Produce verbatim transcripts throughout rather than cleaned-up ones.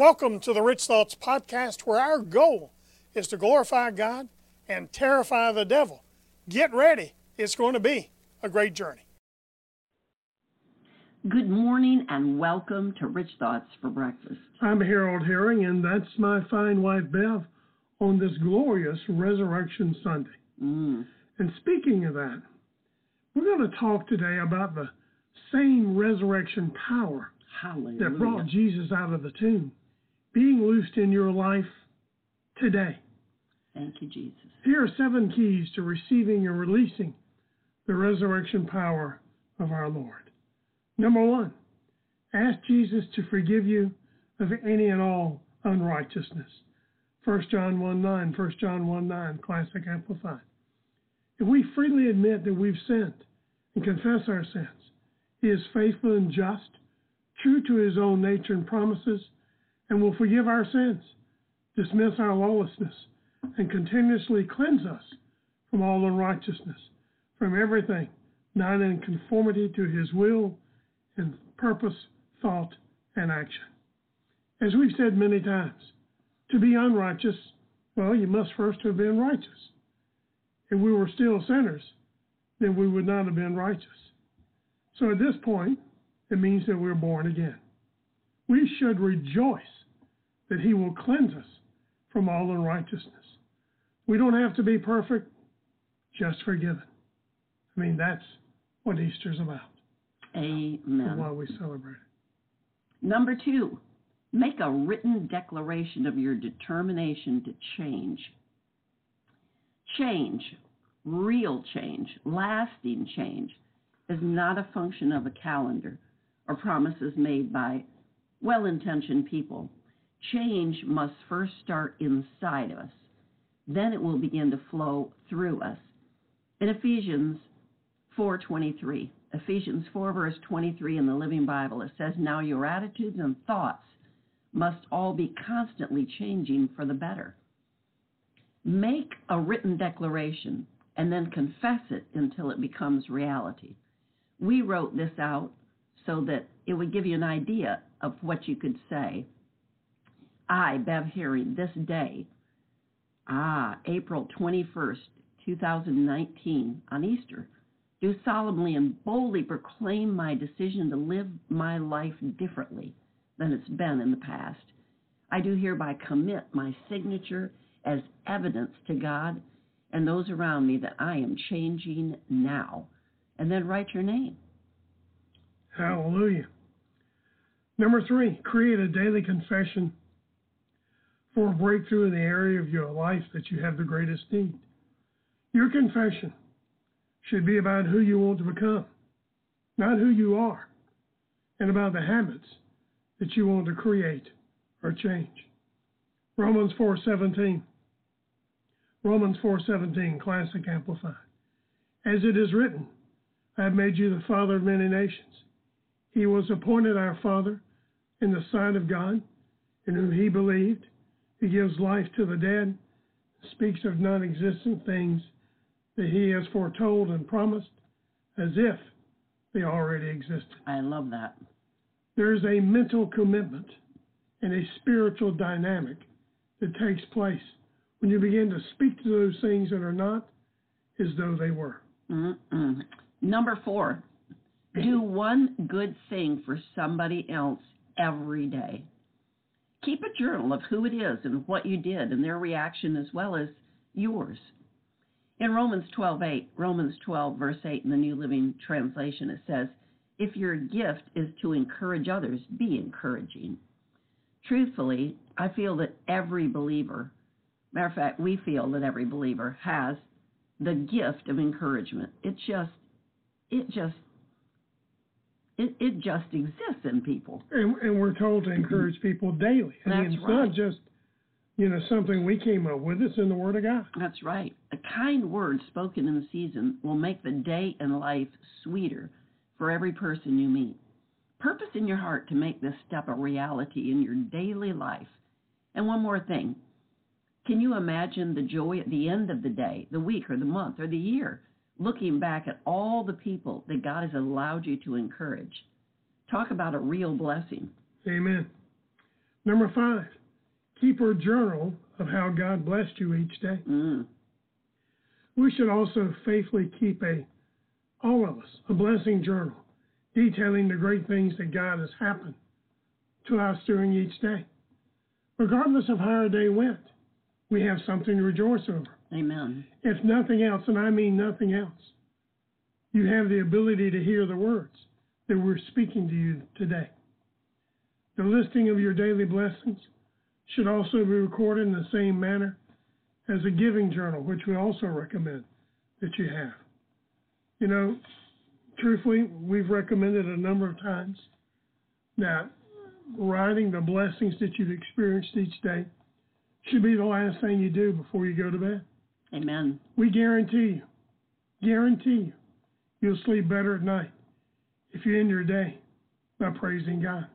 Welcome to the Rich Thoughts Podcast, where our goal is to glorify God and terrify the devil. Get ready. It's going to be a great journey. Good morning and welcome to Rich Thoughts for Breakfast. I'm Harold Herring, and that's my fine wife, Bev, on this glorious Resurrection Sunday. Mm. And speaking of that, we're going to talk today about the same resurrection power Hallelujah. that brought Jesus out of the tomb being loosed in your life today. Thank you, Jesus. Here are seven keys to receiving and releasing the resurrection power of our Lord. Number one, ask Jesus to forgive you of any and all unrighteousness. First John one nine, First John one nine, Classic Amplified. If we freely admit that we've sinned and confess our sins, He is faithful and just, true to His own nature and promises, and will forgive our sins, dismiss our lawlessness, and continuously cleanse us from all unrighteousness, from everything not in conformity to His will and purpose, thought, and action. As we've said many times, to be unrighteous, well, you must first have been righteous. If we were still sinners, then we would not have been righteous. So at this point, it means that we're born again. We should rejoice that He will cleanse us from all unrighteousness. We don't have to be perfect, just forgiven. I mean, that's what Easter's about. Amen. That's why we celebrate it. Number two, make a written declaration of your determination to change. Change, real change, lasting change, is not a function of a calendar or promises made by well-intentioned people. Change must first start inside of us. Then it will begin to flow through us. In Ephesians four twenty-three, Ephesians four verse twenty-three in the Living Bible, it says, "Now your attitudes and thoughts must all be constantly changing for the better." Make a written declaration and then confess it until it becomes reality. We wrote this out so that it would give you an idea of what you could say. I, Bev Herring, this day, ah, April twenty-first, two thousand nineteen, on Easter, do solemnly and boldly proclaim my decision to live my life differently than it's been in the past. I do hereby commit my signature as evidence to God and those around me that I am changing now. And then write your name. Hallelujah. Number three, create a daily confession for a breakthrough in the area of your life that you have the greatest need. Your confession should be about who you want to become, not who you are, and about the habits that you want to create or change. Romans four seventeen. Romans four seventeen, Classic Amplified. As it is written, I have made you the father of many nations. He was appointed our Father in the sight of God, in whom He believed. He gives life to the dead, speaks of non-existent things that He has foretold and promised as if they already existed. I love that. There is a mental commitment and a spiritual dynamic that takes place when you begin to speak to those things that are not as though they were. Mm-mm. Number four, do one good thing for somebody else every day. Keep a journal of who it is and what you did and their reaction as well as yours. In Romans twelve eight, Romans twelve verse eight in the New Living Translation, it says, if your gift is to encourage others, be encouraging. Truthfully, I feel that every believer, matter of fact, we feel that every believer has the gift of encouragement. It just, it just, It, it just exists in people. And, and we're told to encourage people daily. I That's mean, it's right. not just, you know, something we came up with. It's in the Word of God. That's right. A kind word spoken in the season will make the day and life sweeter for every person you meet. Purpose in your heart to make this step a reality in your daily life. And one more thing. Can you imagine the joy at the end of the day, the week, or the month, or the year, looking back at all the people that God has allowed you to encourage? Talk about a real blessing. Amen. Number five, keep a journal of how God blessed you each day. Mm. We should also faithfully keep a, all of us, a blessing journal detailing the great things that God has happened to us during each day. Regardless of how our day went, we have something to rejoice over. Amen. If nothing else, and I mean nothing else, you have the ability to hear the words that we're speaking to you today. The listing of your daily blessings should also be recorded in the same manner as a giving journal, which we also recommend that you have. You know, truthfully, we've recommended a number of times that writing the blessings that you've experienced each day should be the last thing you do before you go to bed. Amen. We guarantee you, guarantee you, you'll sleep better at night if you end your day by praising God.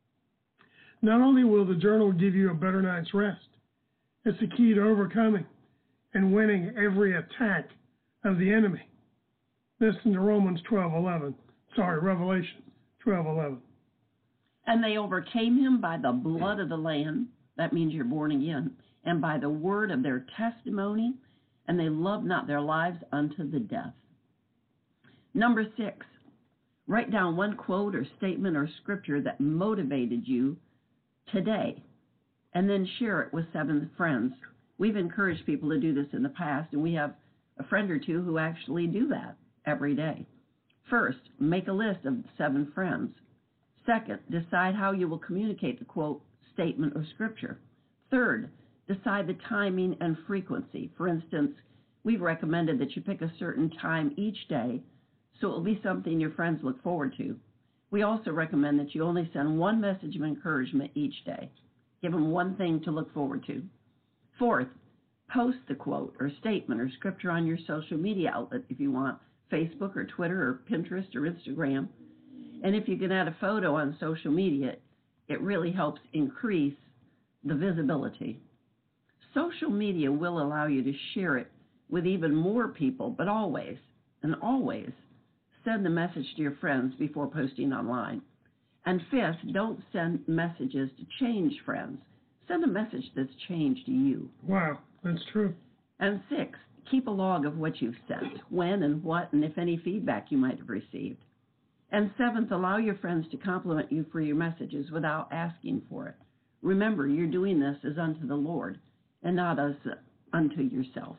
Not only will the journal give you a better night's rest, it's the key to overcoming and winning every attack of the enemy. Listen to Romans twelve eleven. Sorry, Revelation twelve eleven. And they overcame him by the blood of the Lamb, that means you're born again, and by the word of their testimony, and they loved not their lives unto the death. Number six, write down one quote or statement or scripture that motivated you today, and then share it with seven friends. We've encouraged people to do this in the past, and we have a friend or two who actually do that every day. First, make a list of seven friends. Second, decide how you will communicate the quote, statement, or scripture. Third, decide the timing and frequency. For instance, we've recommended that you pick a certain time each day so it will be something your friends look forward to. We also recommend that you only send one message of encouragement each day. Give them one thing to look forward to. Fourth, post the quote or statement or scripture on your social media outlet if you want, Facebook or Twitter or Pinterest or Instagram. And if you can add a photo on social media, it really helps increase the visibility. Social media will allow you to share it with even more people, but always, and always, send the message to your friends before posting online. And fifth, don't send messages to change friends. Send a message that's changed you. Wow, that's true. And sixth, keep a log of what you've sent, when and what, and if any feedback you might have received. And seventh, allow your friends to compliment you for your messages without asking for it. Remember, you're doing this as unto the Lord and not as unto yourself.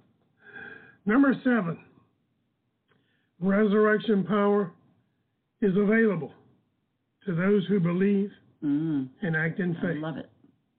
Number seven, resurrection power is available to those who believe mm, and act in faith. I love it.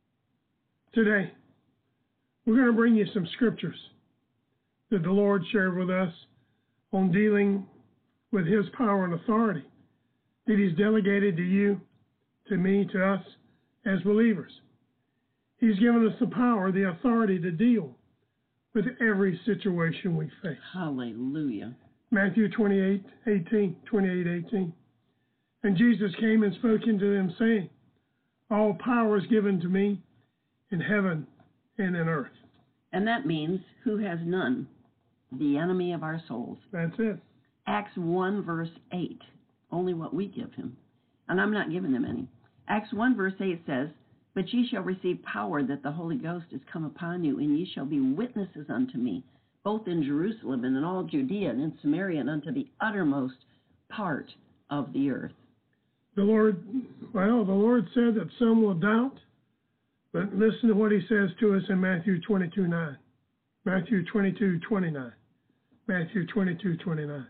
Today, we're going to bring you some scriptures that the Lord shared with us on dealing with his power and authority that he's delegated to you, to me, to us as believers. He's given us the power, the authority to deal with every situation we face. Hallelujah. Matthew twenty-eight eighteen, twenty-eight eighteen. And Jesus came and spoke unto them, saying, all power is given to me in heaven and in earth. And that means, who has none? The enemy of our souls. That's it. Acts one, verse eight, only what we give him. And I'm not giving him any. Acts one, verse eight says, but ye shall receive power that the Holy Ghost is come upon you, and ye shall be witnesses unto me, both in Jerusalem and in all Judea and in Samaria and unto the uttermost part of the earth. The Lord, well, the Lord said that some will doubt, but listen to what he says to us in Matthew twenty-two nine. Matthew twenty-two twenty-nine. Matthew twenty-two twenty-nine.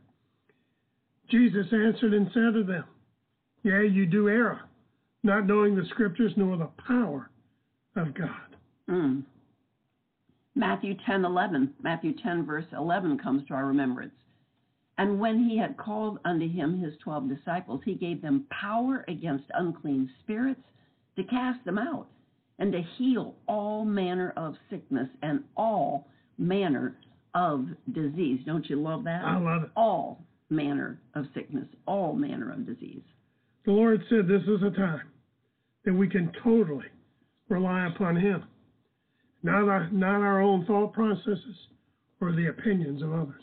Jesus answered and said to them, yea, you do err, not knowing the scriptures nor the power of God. Mm. Matthew ten eleven. Matthew ten, verse eleven comes to our remembrance. And when he had called unto him his twelve disciples, he gave them power against unclean spirits to cast them out, and to heal all manner of sickness and all manner of disease. Don't you love that? I love it. All manner of sickness, all manner of disease. The Lord said this is a time that we can totally rely upon him, not our, not our own thought processes or the opinions of others.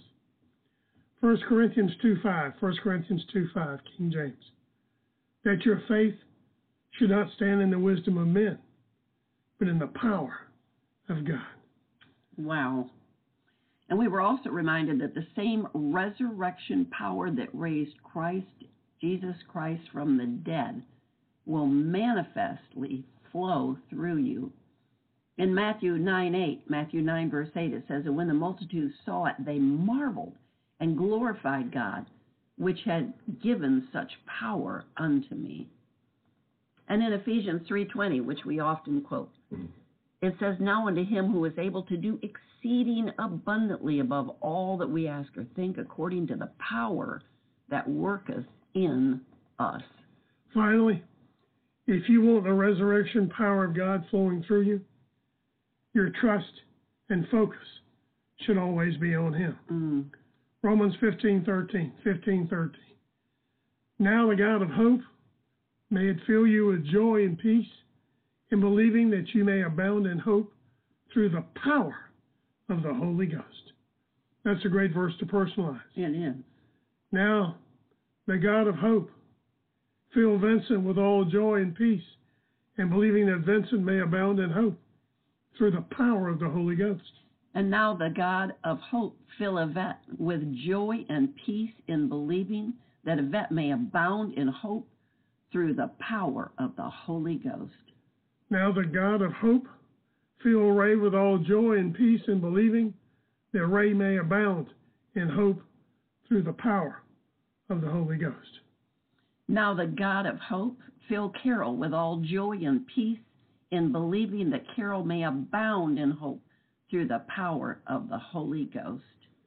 First Corinthians two five, First Corinthians two five, King James. That your faith should not stand in the wisdom of men, but in the power of God. Wow. And we were also reminded that the same resurrection power that raised Christ, Jesus Christ, from the dead will manifestly flow through you. In Matthew nine eight, Matthew nine verse eight, it says, "And when the multitude saw it, they marveled and glorified God, which had given such power unto me." And in Ephesians three twenty, which we often quote, it says, "Now unto him who is able to do exceeding abundantly above all that we ask or think, according to the power that worketh in us." Finally, if you want the resurrection power of God flowing through you, your trust and focus should always be on him. Mm. Romans fifteen thirteen, fifteen thirteen. "Now the God of hope may it fill you with joy and peace in believing that you may abound in hope through the power of the Holy Ghost." That's a great verse to personalize. It is. Now the God of hope fill Vincent with all joy and peace in believing that Vincent may abound in hope through the power of the Holy Ghost. And now the God of hope fill Yvette with joy and peace in believing that Yvette may abound in hope through the power of the Holy Ghost. Now the God of hope fill Ray with all joy and peace in believing that Ray may abound in hope through the power of the Holy Ghost. Now the God of hope fill Carol with all joy and peace in believing that Carol may abound in hope through the power of the Holy Ghost.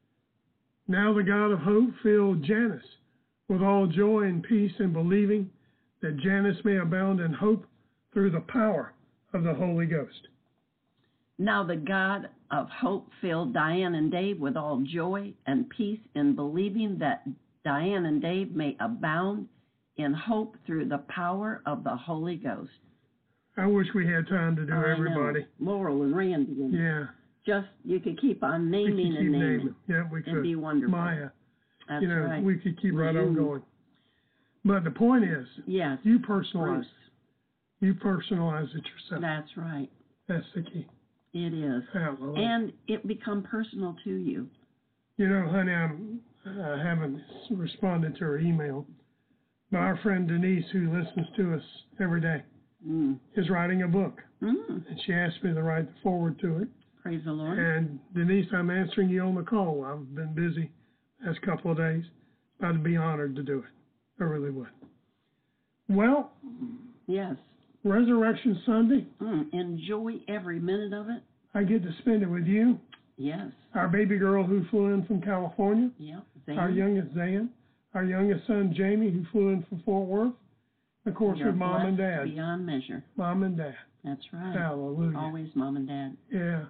Now the God of hope fill Janice with all joy and peace in believing that Janice may abound in hope through the power of the Holy Ghost. Now the God of hope fill Diane and Dave with all joy and peace in believing that Diane and Dave may abound in hope through the power of the Holy Ghost. I wish we had time to do I everybody. know. Laurel and Randy. And Yeah. Just, you could keep on naming we could keep and naming. naming. Yeah, we could. It'd be wonderful. Maya. That's you know, right. we could keep right on Mhm. going. But the point is, Yes. you personalize. Bruce. You personalize it yourself. That's right. That's the key. It is. Hallelujah. And it become personal to you. You know, honey, I'm, I haven't responded to her email, but our friend Denise, who listens to us every day, Mm. is writing a book. Mm. And she asked me to write the forward to it. Praise the Lord. And Denise, I'm answering you on the call. I've been busy the last couple of days. I'd be honored to do it. I really would. Well, Yes. Resurrection Sunday, Mm. Enjoy every minute of it. I get to spend it with you, Yes. our baby girl who flew in from California, Yeah. our youngest Zan, our youngest son Jamie who flew in from Fort Worth, of course You're with mom and blessed dad. beyond measure. Mom and dad. That's right. Hallelujah. Always mom and dad. Yeah.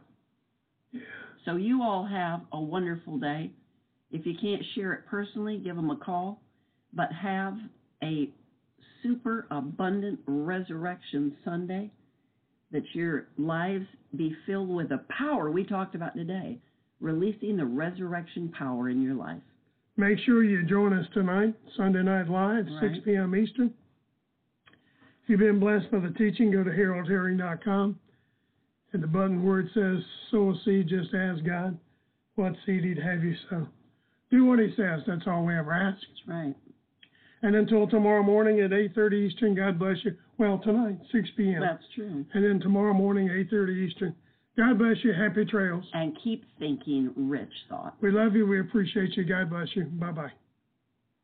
So you all have a wonderful day. If you can't share it personally, give them a call. But have a super abundant Resurrection Sunday, that your lives be filled with the power we talked about today, releasing the resurrection power in your life. Make sure you join us tonight, Sunday Night Live, Right. six p.m. Eastern. If you've been blessed by the teaching, go to harold herring dot com. Hit the button where it says, sow a seed, just ask God what seed he'd have you sow. Do what he says. That's all we ever ask. That's right. And until tomorrow morning at eight thirty Eastern, God bless you. Well, tonight, six p.m. That's true. And then tomorrow morning, eight thirty Eastern. God bless you. Happy trails. And keep thinking rich thoughts. We love you. We appreciate you. God bless you. Bye-bye.